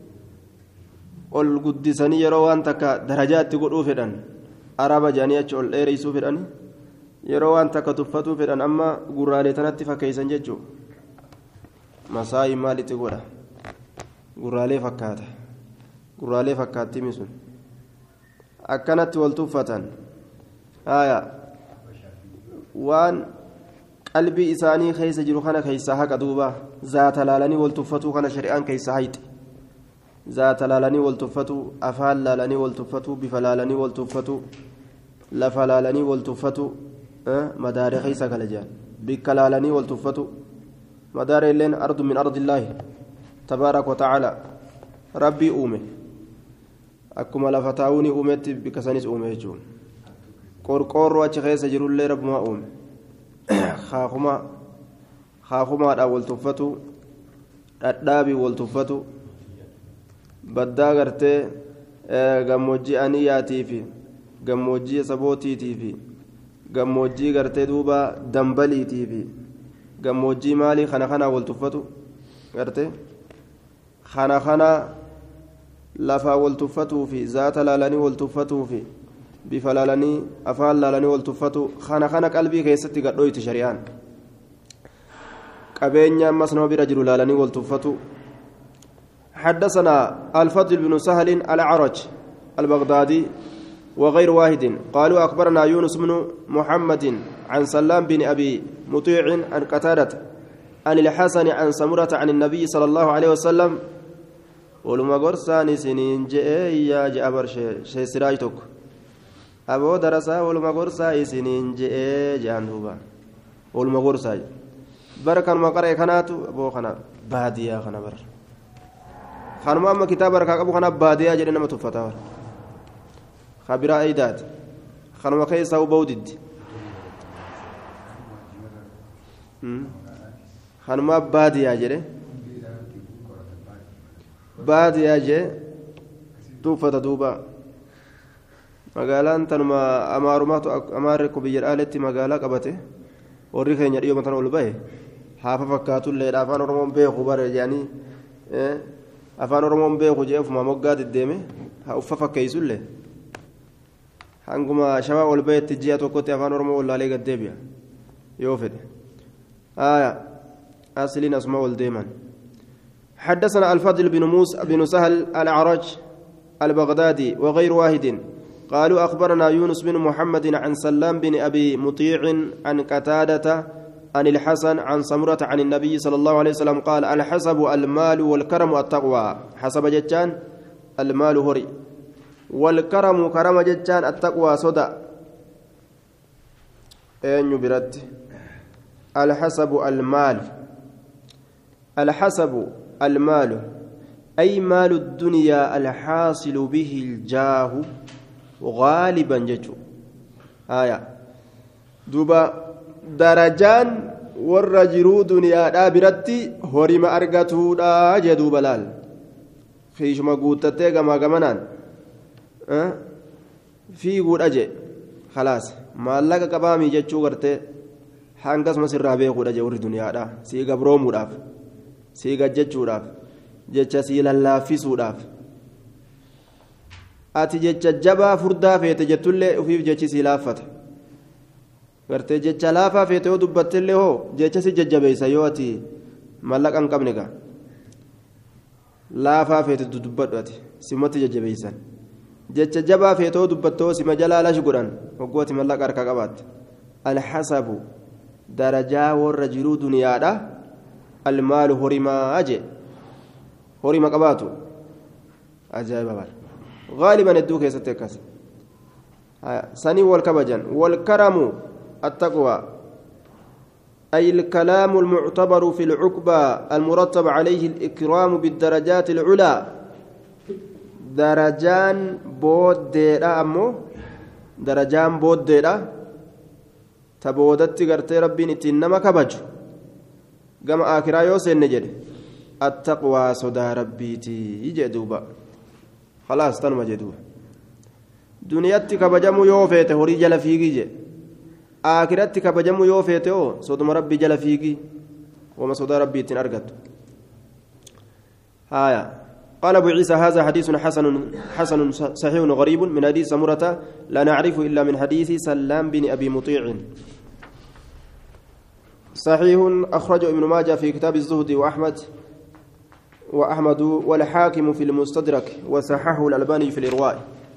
ol guddisanii yeroo waan takka darajaatti godhuu fedhan araba jedhanii achi ol dheereysuu fedhanii yeroo waan takka tuffatuu fedhan amma gurraalee tanatti fakkeeysan jechuu masaayi maalitti godha gurraalee fakkaata gurraalee fakkaattii sun akkanatti wal tuffatan aya waan qalbii isaanii keessa jiru kana keessa haqa duuba zaata laalanii wal tuffatuu kana shari'aan keessa hayti zaata laalanii wal tuffatuu afaan laalanii wal tuffatuu bifa laalanii wal tuffatuu lafa laalanii wal tuffatuu madaara keessa kala jaan bikka laalanii wal tuffatuu madaara illeen ardu min ardillaahi tabaaraka wa ta'aala rabbii uume akkuma lafa taa'uuni uumetti bikka sanis uume jechuun qorqoorroo achi keessa jirullee rabbumaa uume haakuma haakumaadhaan wal tuffatu dhadhaabii wal tuffatu baddaa gartee gammoojjii aniyyaatii fi gammoojjii sabootiitii fi gammoojjii gartee duuba dambaliitii fi gammoojjii maalii kana kanaa wal tuffatu gartee kana kana lafaa wal tuffatuu fi zaata laalanii wal tuffatuu fi bifa laalanii afaan laalanii wal tuffatu kana kana qalbii keessatti gadhooyti shari'aan qabeenya ammas nama bira jiru laalanii wal tuffatu حدثنا الفضل بن سهل الأعرج البغدادي وغير واحد قالوا أخبرنا يونس بن محمد عن سلام بن أبي مطيع عن قتادة عن الحسن عن سمرة عن النبي صلى الله عليه وسلم ولما قرصاني سنين جاء يا جاء شيء سراجتك أبو درسا ولما قرصاني سنين جاء جاندوبا ولما قرصاني بركان ما قرأ خناتو أبو خنا بادية خنا بر خانما أما كتاب بركة أبو خنا بادية جرينا ما تفتح خبيرة أيداد خانما كيسا وبودد خانما بادية جري baadiyyaa jee tuuffata duuba magaalaan tanuma amaarumaatu amaarri ku biyya dhaaletti magaalaa qabate warri keenya dhiyoo matan ol bahe haafa fakkaatullee afaan oromoon beeku bare jedhanii afaan oromoon beeku jee ufuma moggaa deddeeme haa uffa fakkeessullee hanguma shawaa ol bahetti ji'a tokkotti afaan oromoo wallaalee gaddeebi'a yoo fedhe aya asliin asuma ol deeman حدثنا الفضل بن موسى بن سهل الأعرج البغدادي وغير واحد قالوا أخبرنا يونس بن محمد عن سلام بن أبي مطيع عن قتادة عن الحسن عن سمرة عن النبي صلى الله عليه وسلم قال الحسب المال والكرم التقوى حسب جتان المال هري والكرم كرم جتان التقوى صدى أين برد الحسب المال الحسب المال أي مال الدنيا الحاصل به الجاه غالبا ججو آية دوبا درجان والرجل دنيا دابرتي هرم أرغتو دا جدو بلال خيش ما قوتتي كما كمانان أه؟ في قول أجي خلاص ما لك كبامي ججو غرتي حانقس مسر رابي قول أجي ور دنيا دا سيقا برومو داف sii gajjachuudhaaf jecha sii lallaafisuudhaaf ati jecha jabaa furdaa feete jettullee ufiif jechi sii laaffata gartee jecha laafaa feete yoo dubbattillee hoo jecha si jajjabeessa yoo ati mallaqa hin qabne gaa laafaa feete dubbadhu ati simatti jajjabeessan jecha jabaa feete yoo dubbattoo sima jalaa lashi godhan hoggoo ati mallaqa harka qabaatte alxasabu darajaa warra jiruu duniyaadha المال هرما أجي هرما قباتو أجايب بار غالبا الدوك يستكس سني والكبجن والكرم التقوى أي الكلام المعتبر في العقبة المرتب عليه الإكرام بالدرجات العلى درجان بود ديرا أمو درجان بود ديرا تبودت قرتي ربي نتنما كبجو قام آخرا يوسف نجد التقوى صدى ربيتي يجدوبا خلاص تنما جدوبا دنياتي كبجمو يوفيته هوري جل فيجي آخرتي كبجمو يوفيته صدم ربي جل فيجي وما صدى ربي تنرقد هايا قال أبو عيسى هذا حديث حسن حسن صحيح غريب من حديث سمرة لا نعرف إلا من حديث سلام بن أبي مطيع صحيح أخرجه ابن ماجه في كتاب الزهد وأحمد وأحمد والحاكم في المستدرك وصححه الألباني في الإرواء